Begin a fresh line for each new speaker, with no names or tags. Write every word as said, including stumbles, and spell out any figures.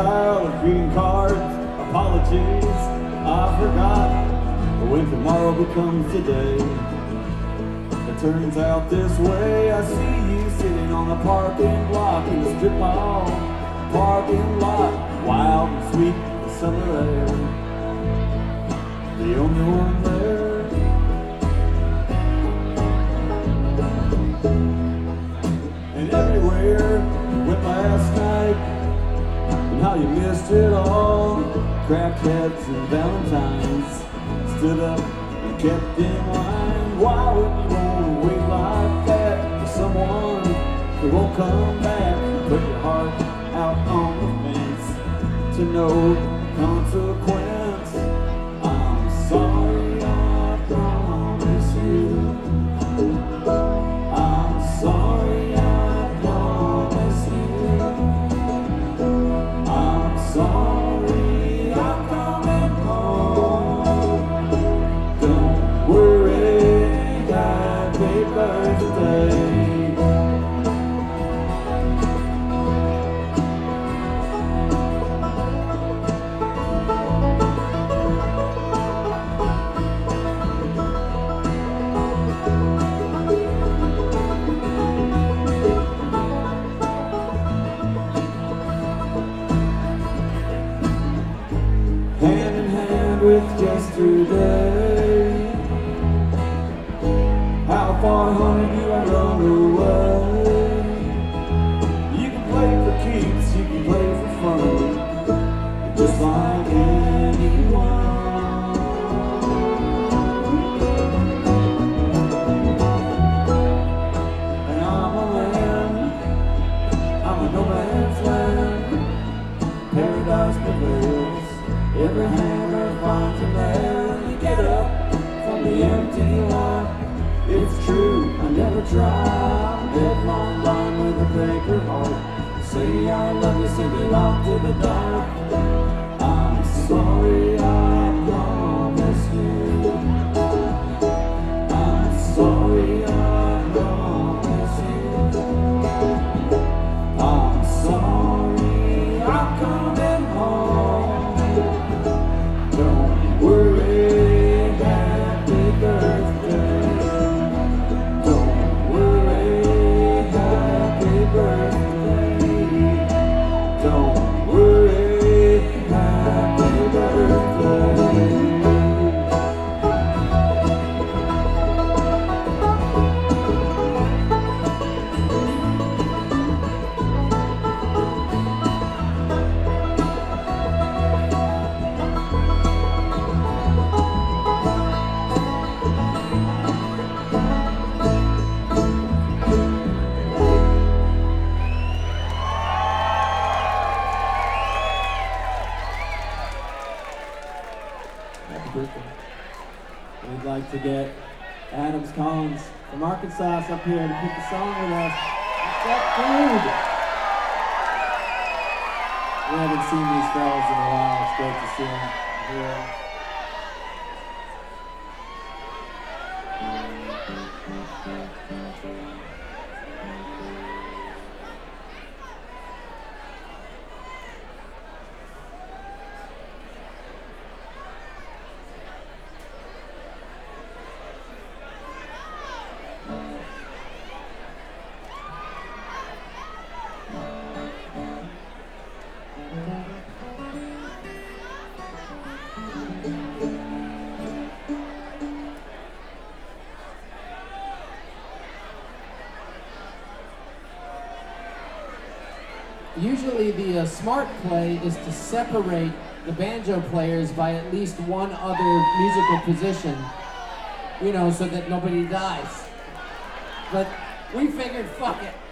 style of greeting cards, apologies, I forgot. But when tomorrow becomes today, it turns out this way. I see you sitting on the parking block in the strip mall parking lot, wild and sweet the summer air, the only one there. And everywhere you went last night, and how you missed it all. Crackheads and valentines stood up and kept in line. Why would you want to wait like that for someone who won't come back? Put your heart out on the fence to no consequence. I'm sorry, I promise you. I'm sorry, I promise you. I'm sorry, I'm coming home. Don't worry, happy birthday. Hand in hand with yesterday. How far, honey, do I run away? You can play for keeps, you can play for fun, just like anyone. And I'm a man, I'm a no man's land. Paradise prevails. Every hammer finds a nail. You get up from the empty lot. It's true, I never tried. Headlong line with a paper heart. Say I love you, send me off to the dark. I'm sorry, I promise you. I'm sorry, I promise you. I'm sorry, I'm coming home. Don't worry, happy birthday. Don't worry, happy birthday. Don't worry, happy birthday. We'd like to get Adams Collins from Arkansas up here to pick the song with us. What's that food? We haven't seen these fellas in a while. It's great to see them here.
Usually the uh, smart play is to separate the banjo players by at least one other musical position, you know, so that nobody dies. But we figured, fuck it.